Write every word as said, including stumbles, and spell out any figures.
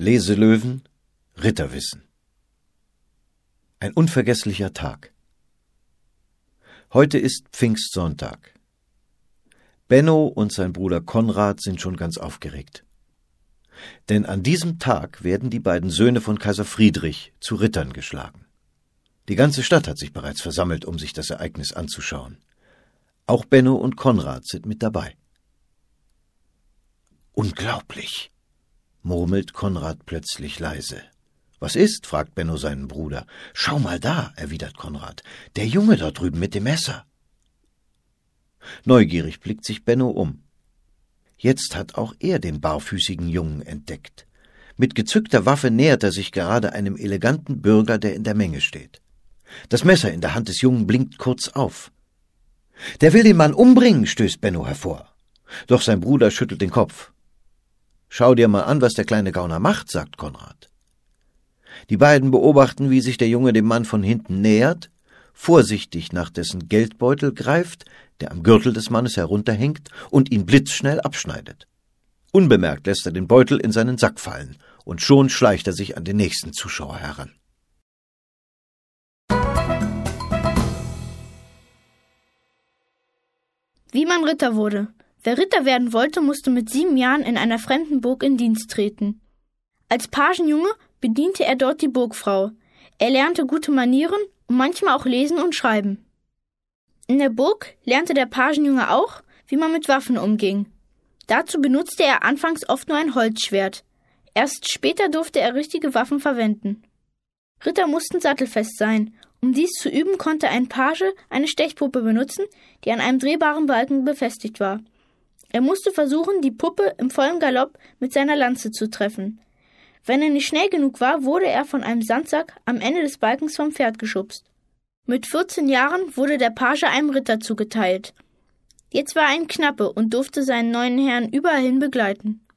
Leselöwen, Ritterwissen. Ein unvergesslicher Tag. Heute ist Pfingstsonntag. Benno und sein Bruder Konrad sind schon ganz aufgeregt. Denn an diesem Tag werden die beiden Söhne von Kaiser Friedrich zu Rittern geschlagen. Die ganze Stadt hat sich bereits versammelt, um sich das Ereignis anzuschauen. Auch Benno und Konrad sind mit dabei. »Unglaublich«, murmelt Konrad plötzlich leise. »Was ist?« fragt Benno seinen Bruder. »Schau mal da«, erwidert Konrad, »der Junge dort drüben mit dem Messer.« Neugierig blickt sich Benno um. Jetzt hat auch er den barfüßigen Jungen entdeckt. Mit gezückter Waffe nähert er sich gerade einem eleganten Bürger, der in der Menge steht. Das Messer in der Hand des Jungen blinkt kurz auf. »Der will den Mann umbringen«, stößt Benno hervor. Doch sein Bruder schüttelt den Kopf. »Schau dir mal an, was der kleine Gauner macht«, sagt Konrad. Die beiden beobachten, wie sich der Junge dem Mann von hinten nähert, vorsichtig nach dessen Geldbeutel greift, der am Gürtel des Mannes herunterhängt, und ihn blitzschnell abschneidet. Unbemerkt lässt er den Beutel in seinen Sack fallen, und schon schleicht er sich an den nächsten Zuschauer heran. Wie man Ritter wurde. Wer Ritter werden wollte, musste mit sieben Jahren in einer fremden Burg in Dienst treten. Als Pagenjunge bediente er dort die Burgfrau. Er lernte gute Manieren und manchmal auch lesen und schreiben. In der Burg lernte der Pagenjunge auch, wie man mit Waffen umging. Dazu benutzte er anfangs oft nur ein Holzschwert. Erst später durfte er richtige Waffen verwenden. Ritter mussten sattelfest sein. Um dies zu üben, konnte ein Page eine Stechpuppe benutzen, die an einem drehbaren Balken befestigt war. Er musste versuchen, die Puppe im vollen Galopp mit seiner Lanze zu treffen. Wenn er nicht schnell genug war, wurde er von einem Sandsack am Ende des Balkens vom Pferd geschubst. Mit vierzehn Jahren wurde der Page einem Ritter zugeteilt. Jetzt war er ein Knappe und durfte seinen neuen Herrn überall hin begleiten.